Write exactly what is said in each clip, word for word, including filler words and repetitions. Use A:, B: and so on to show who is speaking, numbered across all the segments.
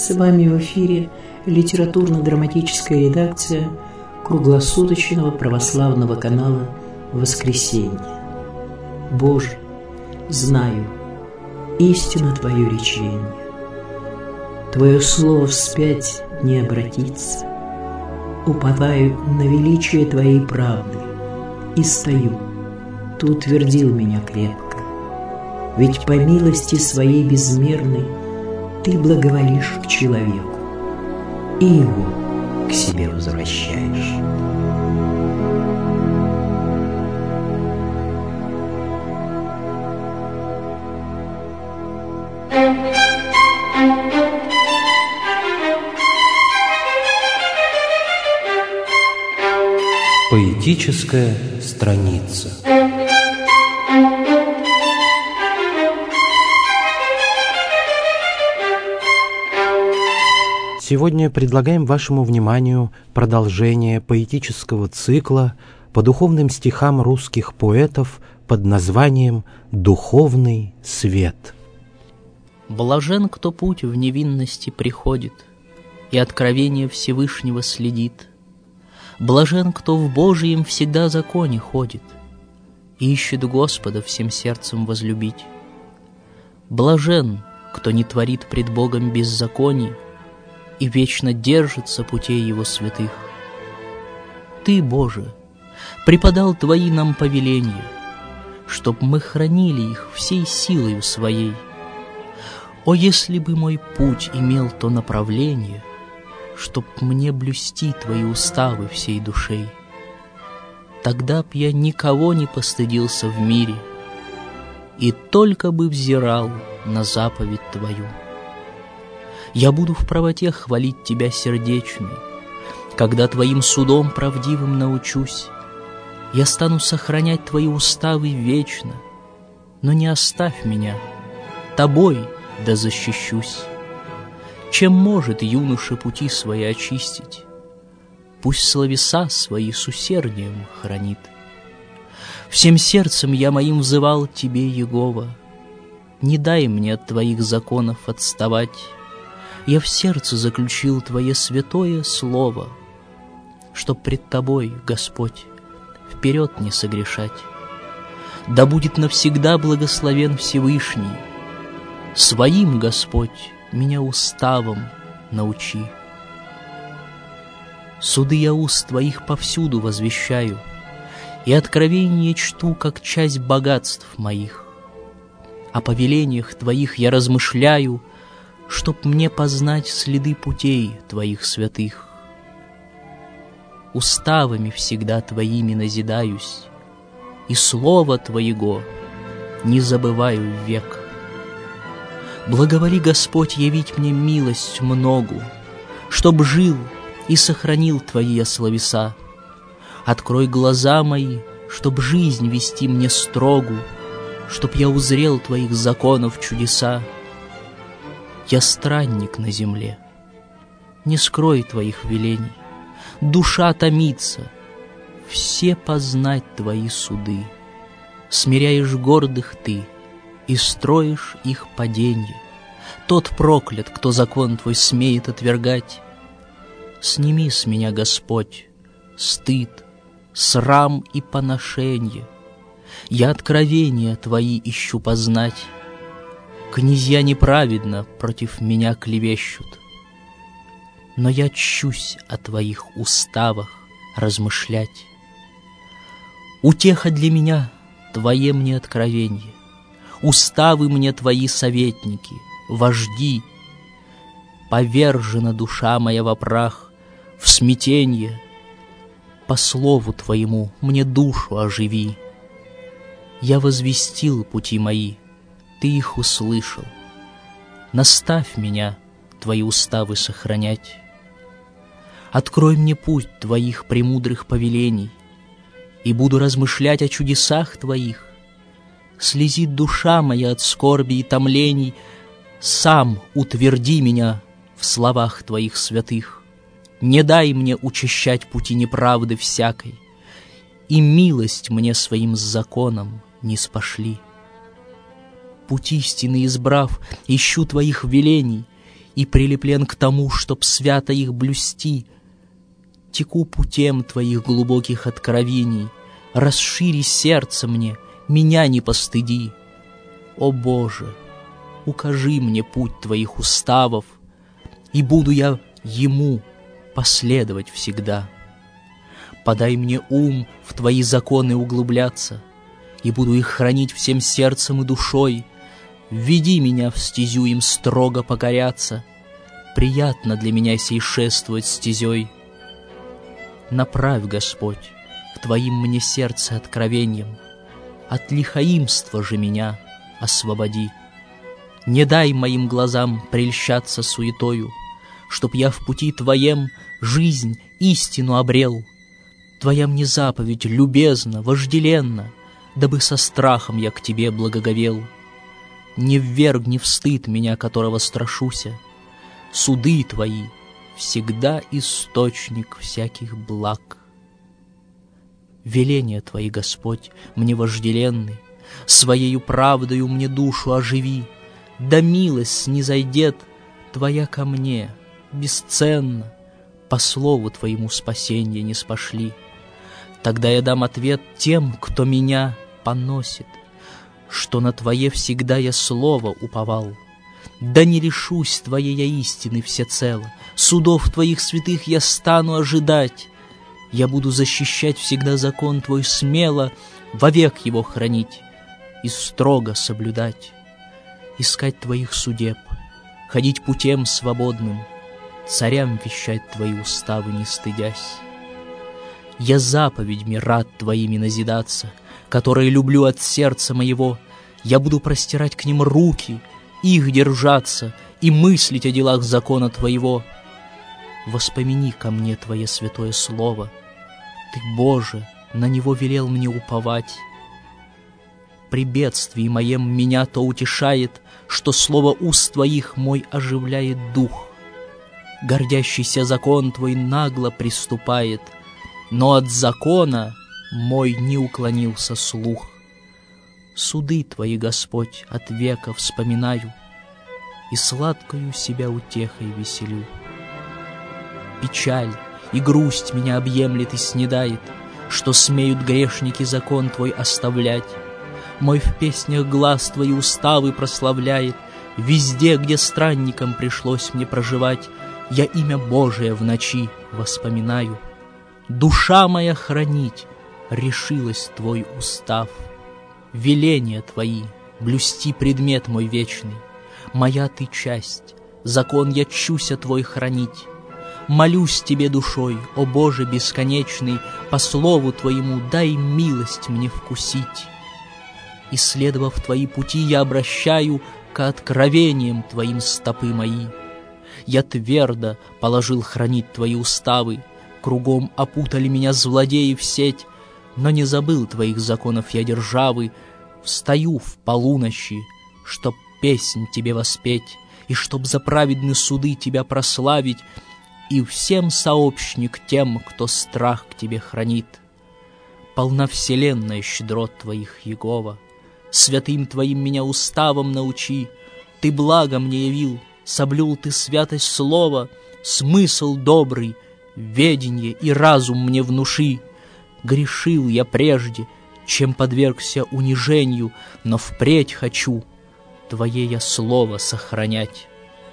A: С вами в эфире литературно-драматическая редакция круглосуточного православного канала «Воскресенье». Боже, знаю, истинно Твое речение. Твое слово вспять не обратится. Уповаю на величие Твоей правды и стою. Ты утвердил меня крепко. Ведь по милости Своей безмерной Ты благоволишь к человеку и его к себе возвращаешь.
B: Поэтическая страница. Сегодня предлагаем вашему вниманию продолжение поэтического цикла по духовным стихам русских поэтов под названием «Духовный свет».
C: Блажен, кто путь в невинности приходит и откровение Всевышнего следит. Блажен, кто в Божьем всегда законе ходит и ищет Господа всем сердцем возлюбить. Блажен, кто не творит пред Богом беззаконий и вечно держится путей Его святых. Ты, Боже, преподал Твои нам повеления, чтоб мы хранили их всей силою Своей. О, если бы мой путь имел то направление, чтоб мне блюсти Твои уставы всей душей, тогда б я никого не постыдился в мире и только бы взирал на заповедь Твою. Я буду в правоте хвалить Тебя сердечной, когда Твоим судом правдивым научусь. Я стану сохранять Твои уставы вечно, но не оставь меня, Тобой да защищусь. Чем может юноша пути свои очистить? Пусть словеса свои с усердием хранит. Всем сердцем я моим взывал Тебе, Егова, не дай мне от Твоих законов отставать. Я в сердце заключил Твое святое слово, чтоб пред Тобой, Господь, вперед не согрешать. Да будет навсегда благословен Всевышний. Своим, Господь, меня уставом научи. Суды я уст Твоих повсюду возвещаю, и откровение чту, как часть богатств моих. О повелениях Твоих я размышляю, чтоб мне познать следы путей Твоих святых. Уставами всегда Твоими назидаюсь, и слова Твоего не забываю век. Благоволи, Господь, явить мне милость многу, чтоб жил и сохранил Твои словеса. Открой глаза мои, чтоб жизнь вести мне строгу, чтоб я узрел Твоих законов чудеса. Я странник на земле, не скрой Твоих велений, душа томится, все познать Твои суды. Смиряешь гордых Ты и строишь их паденье. Тот проклят, кто закон Твой смеет отвергать. Сними с меня, Господь, стыд, срам и поношенье. Я откровения Твои ищу познать. Князья неправедно против меня клевещут, но я чусь о Твоих уставах размышлять. Утеха для меня Твое мне откровенье, уставы мне Твои советники, вожди. Повержена душа моя во прах, в смятенье. По слову Твоему мне душу оживи. Я возвестил пути мои, Ты их услышал. Наставь меня Твои уставы сохранять. Открой мне путь Твоих премудрых повелений, и буду размышлять о чудесах Твоих. Слезит душа моя от скорби и томлений, сам утверди меня в словах Твоих святых. Не дай мне учащать пути неправды всякой, и милость мне своим законом не спошли. Путь истины избрав, ищу Твоих велений, и прилеплен к тому, чтоб свято их блюсти. Теку путем Твоих глубоких откровений, расшири сердце мне, меня не постыди. О Боже, укажи мне путь Твоих уставов, и буду я ему последовать всегда. Подай мне ум в Твои законы углубляться, и буду их хранить всем сердцем и душой. Введи меня в стезю им строго покоряться, приятно для меня сей шествовать стезей. Направь, Господь, к Твоим мне сердце откровением, от лихаимства же меня освободи. Не дай моим глазам прельщаться суетою, чтоб я в пути Твоем жизнь истину обрел. Твоя мне заповедь любезна, вожделенна, дабы со страхом я к Тебе благоговел. Не ввергни в стыд меня, которого страшуся. Суды Твои всегда источник всяких благ. Веления Твои, Господь, мне вожделенны, Своею правдою мне душу оживи. Да милость снизойдет Твоя ко мне, бесценно, по слову Твоему спасенье не спошли. Тогда я дам ответ тем, кто меня поносит, что на Твое всегда я слово уповал. Да не решусь Твоей я истины всецело, судов Твоих святых я стану ожидать. Я буду защищать всегда закон Твой смело, вовек его хранить и строго соблюдать. Искать Твоих судеб, ходить путем свободным, царям вещать Твои уставы не стыдясь. Я заповедьми рад Твоими назидаться, которые люблю от сердца моего. Я буду простирать к ним руки, их держаться и мыслить о делах закона Твоего. Воспомини ко мне Твое святое слово. Ты, Боже, на него велел мне уповать. При бедствии моем меня то утешает, что слово уст Твоих мой оживляет дух. Гордящийся закон Твой нагло приступает, но от закона мой не уклонился слух. Суды Твои, Господь, от века вспоминаю и сладкою себя утехой веселю. Печаль и грусть меня объемлет и снедает, что смеют грешники закон Твой оставлять. Мой в песнях глаз Твои уставы прославляет, везде, где странникам пришлось мне проживать, я имя Божие в ночи воспоминаю. Душа моя хранить решилась Твой устав. Веления Твои блюсти предмет мой вечный. Моя Ты часть, закон я чуся Твой хранить. Молюсь Тебе душой, о Боже бесконечный, по слову Твоему дай милость мне вкусить. Исследовав Твои пути, я обращаю к откровениям Твоим стопы мои. Я твердо положил хранить Твои уставы, кругом опутали меня злодеи в сеть, но не забыл Твоих законов я державы. Встаю в полуночи, чтоб песнь Тебе воспеть, и чтоб за праведные суды Тебя прославить, и всем сообщник тем, кто страх к Тебе хранит. Полна вселенная щедрот Твоих, Егова, святым Твоим меня уставом научи. Ты благо мне явил, соблюл Ты святость слова, смысл добрый, веденье и разум мне внуши. Грешил я прежде, чем подвергся унижению, но впредь хочу Твое я слово сохранять.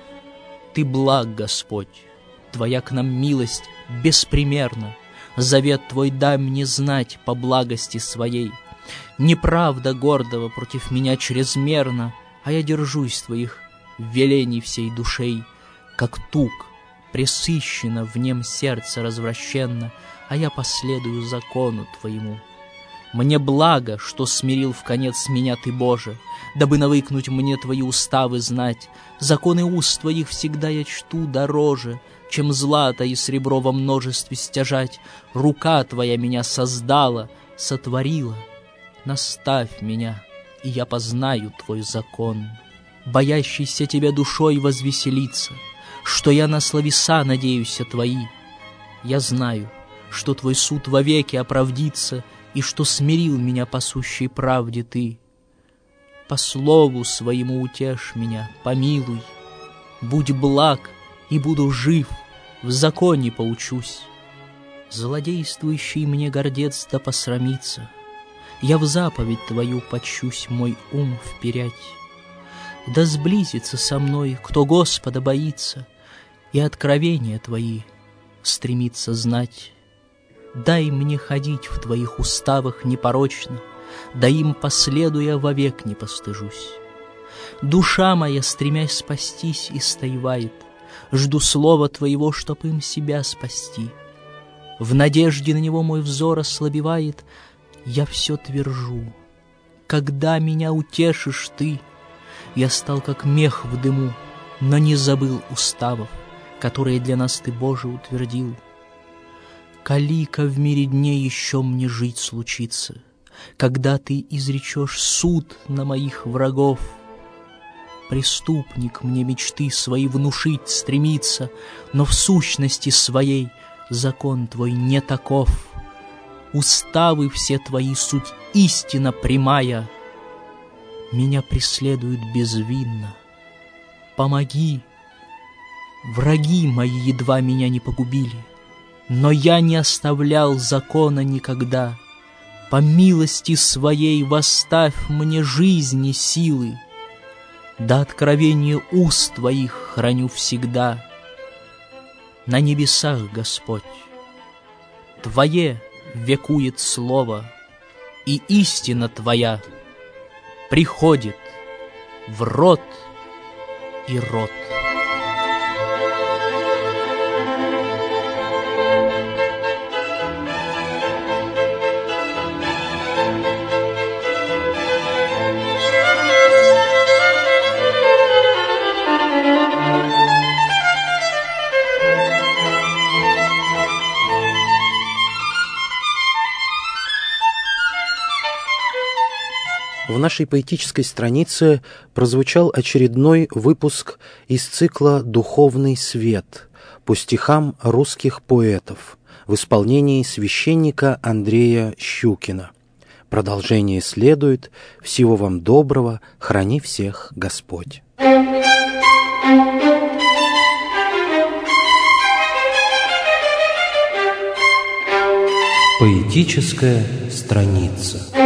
C: Ты благ, Господь, Твоя к нам милость беспримерна, завет Твой дай мне знать по благости своей. Неправда гордого против меня чрезмерна, а я держусь Твоих велений всей душей, как тук, пресыщенно в нем сердце развращенно, а я последую закону Твоему. Мне благо, что смирил в конец меня Ты, Боже, дабы навыкнуть мне Твои уставы знать. Законы уст Твоих всегда я чту дороже, чем злато и сребро во множестве стяжать. Рука Твоя меня создала, сотворила. Наставь меня, и я познаю Твой закон. Боящийся Тебя душой возвеселится, что я на словеса надеюся Твои. Я знаю, что Твой суд вовеки оправдится, и что смирил меня по сущей правде Ты. По слову Своему утешь меня, помилуй, Будь благ, и буду жив, в законе поучусь. Злодействующий мне гордец да посрамится, я в заповедь твою почусь мой ум вперять. Да сблизится со мной, кто Господа боится, и откровения твои стремится знать. Дай мне ходить в твоих уставах непорочно, да им последуя вовек не постыжусь. Душа моя, стремясь спастись, истаивает, жду слова твоего, чтоб им себя спасти. В надежде на него мой взор ослабевает, я все твержу: когда меня утешишь ты? Я стал как мех в дыму, но не забыл уставов, которые для нас ты, Боже, утвердил. Калика в мире дней еще мне жить случится, когда ты изречешь суд на моих врагов. Преступник мне мечты свои внушить стремится, но в сущности своей закон твой не таков. Уставы все твои суть истина прямая, меня преследуют безвинно. Помоги, враги мои едва меня не погубили, но я не оставлял закона никогда. По милости своей восставь мне жизни силы, до откровения уст твоих храню всегда. На небесах, Господь, Твое векует слово, и истина Твоя приходит в род и род.
B: В нашей поэтической странице прозвучал очередной выпуск из цикла «Духовный свет» по стихам русских поэтов в исполнении священника Андрея Щукина. Продолжение следует. Всего вам доброго. Храни всех Господь. Поэтическая страница.